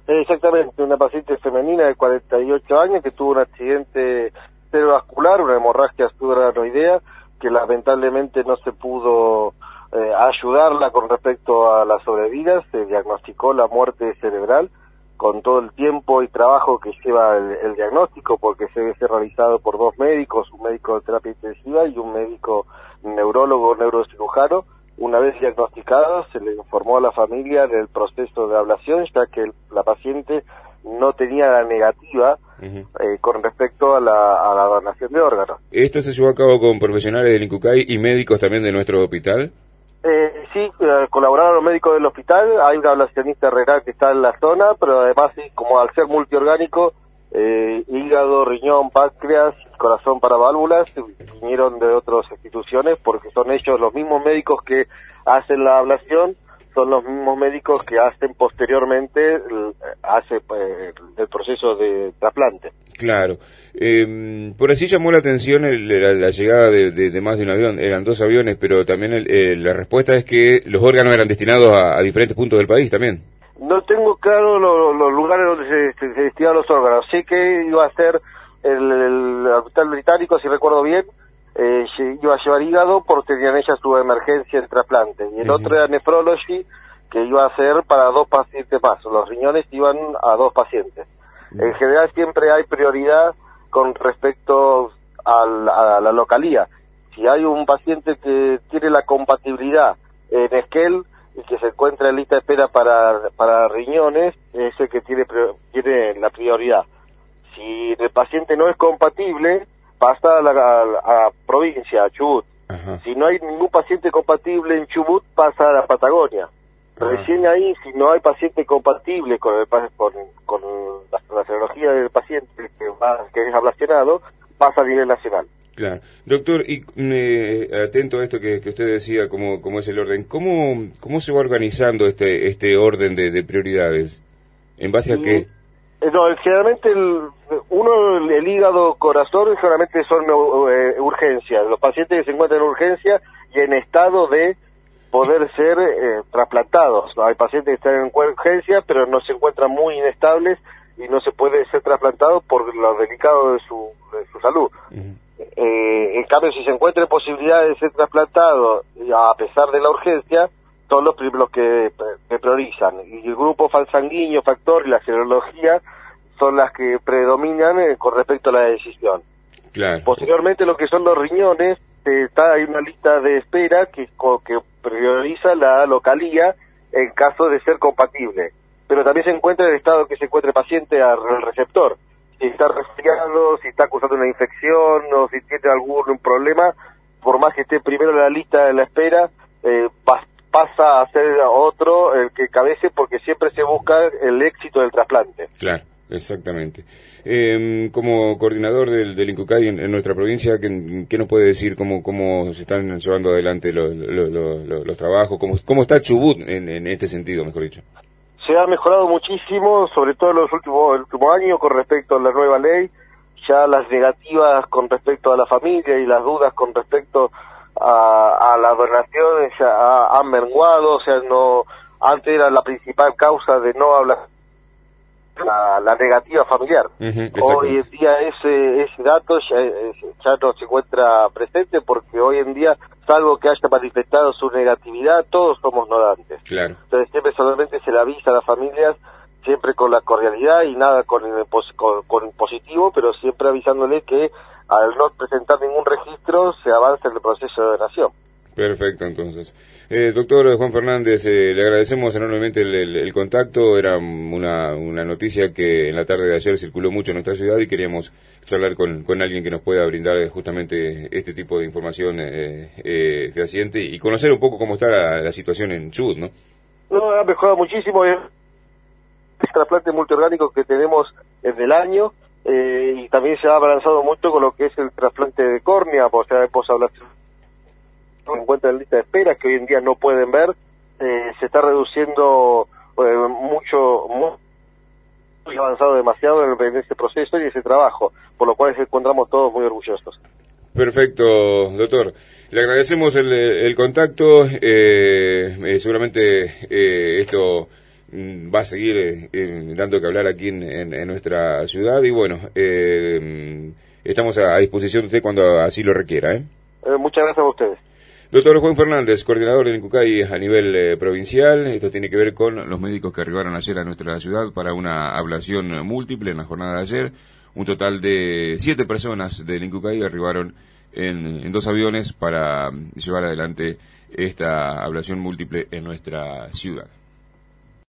Exactamente, una paciente femenina de 48 años que tuvo un accidente cerebrovascular, una hemorragia subarachnoidea, que lamentablemente no se pudo ayudarla con respecto a la sobrevida. Se diagnosticó la muerte cerebral con todo el tiempo y trabajo que lleva el diagnóstico, porque se debe ser realizado por dos médicos, un médico de terapia intensiva y un médico neurólogo neurocirujano. Una vez diagnosticado, se le informó a la familia del proceso de ablación, ya que la paciente no tenía la negativa con respecto a la donación de órganos. ¿Esto se llevó a cabo con profesionales del INCUCAI y médicos también de nuestro hospital? Sí, colaboraron los médicos del hospital, hay un ablacionista renal que está en la zona, pero además, sí, como al ser multiorgánico, hígado, riñón, páncreas, corazón para válvulas, vinieron de otras instituciones, porque son ellos los mismos médicos que hacen la ablación, son los mismos médicos que hacen posteriormente el proceso de trasplante. Claro. Por así llamó la atención la llegada de más de un avión. Eran dos aviones, pero también la respuesta es que los órganos eran destinados a diferentes puntos del país también. No tengo claro los lugares donde se destinaban los órganos. Sé que iba a ser el hospital británico, si recuerdo bien, iba a llevar hígado porque tenían ellas su emergencia de trasplante. Y el otro era nephrology, que iba a ser para dos pacientes más. Los riñones iban a dos pacientes. En general siempre hay prioridad con respecto a la localía. Si hay un paciente que tiene la compatibilidad en Esquel y que se encuentra en lista de espera para riñones, es el que tiene la prioridad. Si el paciente no es compatible, pasa a provincia, a Chubut. Ajá. Si no hay ningún paciente compatible en Chubut, pasa a la Patagonia. Recién ahí, si no hay paciente compatible con la serología del paciente que es ablacionado, pasa a nivel nacional. Claro. Doctor, y atento a esto que usted decía, cómo es el orden, ¿cómo se va organizando este orden de prioridades? ¿En base a qué? No, generalmente el hígado, corazón, generalmente son urgencias. Los pacientes que se encuentran en urgencia y en estado de poder ser trasplantados. Hay pacientes que están en urgencia, pero no se encuentran muy inestables y no se puede ser trasplantados por lo delicado de su salud. En cambio, si se encuentra posibilidad de ser trasplantado, a pesar de la urgencia, son los primeros que priorizan. Y el grupo sanguíneo, factor y la serología son las que predominan con respecto a la decisión. Claro. Posteriormente, lo que son los riñones, hay una lista de espera que prioriza la localía en caso de ser compatible. Pero también se encuentra el estado que se encuentre el paciente al receptor. Si está resfriado, si está acusando una infección o si tiene algún problema, por más que esté primero en la lista de la espera, pasa a ser otro el que cabece, porque siempre se busca el éxito del trasplante. Claro, exactamente. Como coordinador del INCUCAI en nuestra provincia, ¿qué nos puede decir cómo se están llevando adelante los trabajos? ¿Cómo está Chubut en este sentido, mejor dicho? Se ha mejorado muchísimo, sobre todo en el último año, con respecto a la nueva ley. Ya las negativas con respecto a la familia y las dudas con respecto a la donación ya han menguado. O sea, antes era la principal causa de no hablar la negativa familiar. Hoy en día ese dato ya no se encuentra presente, porque hoy en día, salvo que haya manifestado su negatividad, todos somos donantes. Claro. Entonces siempre solamente se le avisa a las familias, siempre con la cordialidad y nada con positivo, pero siempre avisándole que al no presentar ningún registro se avanza en el proceso de donación. Perfecto, entonces. Doctor Juan Fernández, le agradecemos enormemente el contacto. Era una noticia que en la tarde de ayer circuló mucho en nuestra ciudad y queríamos charlar con alguien que nos pueda brindar justamente este tipo de información fehaciente y conocer un poco cómo está la situación en Chubut, ¿no? No, ha mejorado muchísimo. El trasplante multiorgánico que tenemos en el año, y también se ha avanzado mucho con lo que es el trasplante de córnea, o sea, de posablación. Se encuentran en lista de espera que hoy en día no pueden ver. Se está reduciendo mucho, muy avanzado demasiado en ese proceso y ese trabajo, por lo cual nos encontramos todos muy orgullosos. Perfecto, doctor. Le agradecemos el contacto. Seguramente esto va a seguir dando que hablar aquí en nuestra ciudad y bueno, estamos a disposición de usted cuando así lo requiera. Muchas gracias a ustedes. Doctor Juan Fernández, coordinador del INCUCAI a nivel provincial. Esto tiene que ver con los médicos que arribaron ayer a nuestra ciudad para una ablación múltiple en la jornada de ayer. Un total de 7 personas del INCUCAI arribaron en 2 aviones para llevar adelante esta ablación múltiple en nuestra ciudad.